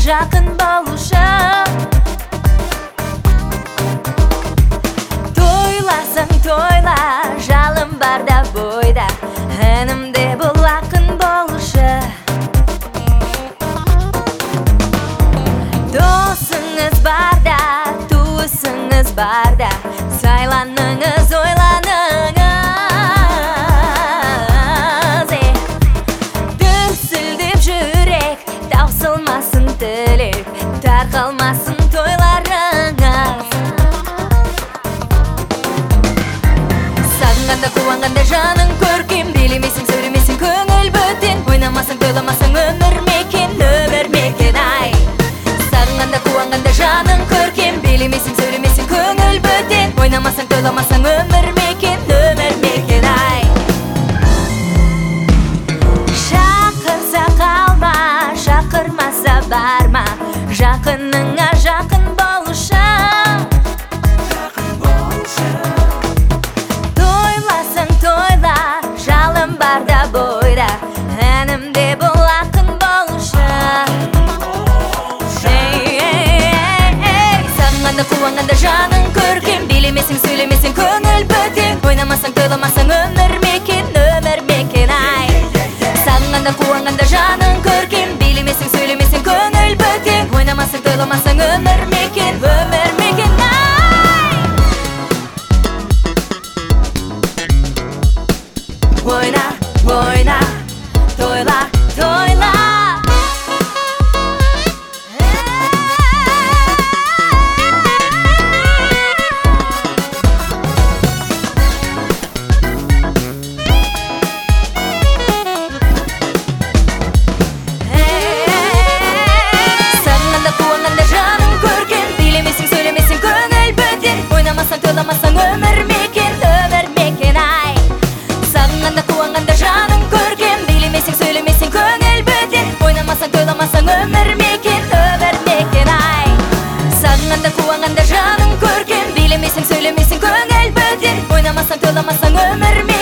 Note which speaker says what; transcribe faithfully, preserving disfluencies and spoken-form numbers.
Speaker 1: жақын болушы. Тойласың тойла, жалым барда бойда, әнімде бұл ақын болушы. Досыңыз барда, туысыңыз барда, сайланыңыз, ойланыңыз. Дүрсілдеп жүрек, таусылмасын тілек, тарқалмасын тойларыңыз. Сағынғанда, қуанғанда жаның көркем, билемесің, сөйлемесің, көңіл бөтен, ойнамасың, тойламасың, өмір мекен, өмір мекен, ай. Сағынғанда, қуанғанда жаның көркем, билемесің, сөйлемесің, көңіл бөтен, ойнамасың, тойламасың, өмір мекен, өмір мекен, ай. Шақырса қалма, шақырмаса барма, жақыныңа жақын болушы. Тойласың тойла, жалым барда бойда, әнімде бұл ақын болушы. Сағынғанда, қуанғанда жаның көркем, билемесің, сөйлемесің, көңіл бөтен, ойнамасың, тойламасың, өмір мекен, өмір мекен, ай. Сағынғанда, қуанғанда жаның көркем, билемесің, сөйлемесің, көңіл бөтен, ойнамасың, тойламасың, өмір мекен, өмір мекен, ай. Ойна, ойна, тойла, тойла. Сағынғанда, қуанғанда жаның көркем, билемесің, сөйлемесің, көңіл бөтен, ойнамасың, тойламасың, өмір мекен, өмір мекен, ай. Сағынғанда, қуанғанда жаның көркем, билемесің, сөйлемесің, көңіл бөтен, ойнамасың, тойламасың, өмір мекен, өмір мекен, ай. Сағынғанда, қуанғанда жаның көркем, билемесің, сөйлемесің, көңіл бөтен, ойнамасың, тойламасың, өмір мекен.